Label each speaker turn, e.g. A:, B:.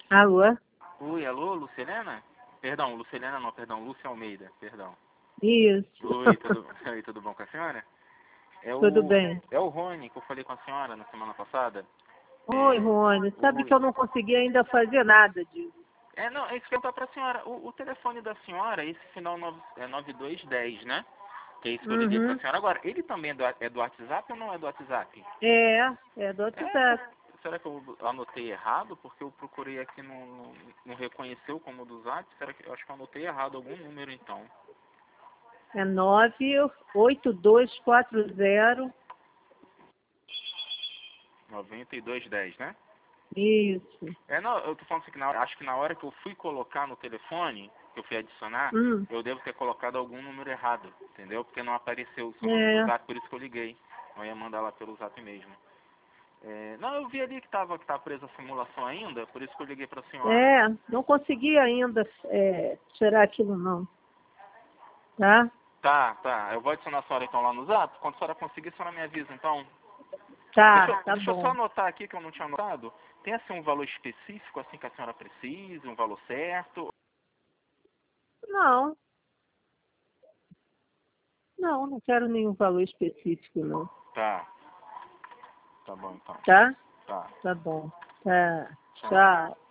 A: Alô?
B: Oi, alô, Lucilena? Perdão, Lucilena não, perdão, Lúcia Almeida, perdão.
A: Isso.
B: Oi, oi, tudo bom com a senhora?
A: Tudo bem.
B: É o Rony que eu falei com a senhora na semana passada.
A: Oi, Rony. Sabe que
B: Oi.
A: eu não consegui ainda fazer nada disso.
B: Não, é isso que eu perguntar pra senhora. O telefone da senhora, esse final 9210, né? Que é isso que eu liguei pra
A: Uhum.
B: senhora agora. Ele também é do WhatsApp ou não é do WhatsApp?
A: É do WhatsApp.
B: Será que eu anotei errado? Porque eu procurei aqui, não reconheceu como do Zap. Será que eu acho que eu anotei errado algum número então?
A: É 98240.
B: 9210, né?
A: Isso.
B: Não, eu tô falando assim que acho que na hora que eu fui colocar no telefone, que eu fui adicionar,
A: Hum.
B: eu devo ter colocado algum número errado, entendeu? Porque não apareceu o seu nome do
A: É.
B: Zap, por isso que eu liguei. Eu ia mandar lá pelo Zap mesmo. Não, eu vi ali que tá presa a simulação ainda, por isso que eu liguei pra senhora.
A: Não consegui ainda tirar aquilo não. Tá?
B: Tá. Eu vou adicionar a senhora então lá no Zap. Quando a senhora conseguir, a senhora me avisa então.
A: Tá
B: Deixa eu só
A: bom.
B: anotar aqui que eu não tinha anotado. Tem assim um valor específico assim que a senhora precisa, um valor certo?
A: Não, não quero nenhum valor específico não.
B: Tá bom então.
A: Tá?
B: Tá.
A: Tá bom. Tá.
B: Tchau.
A: Tchau.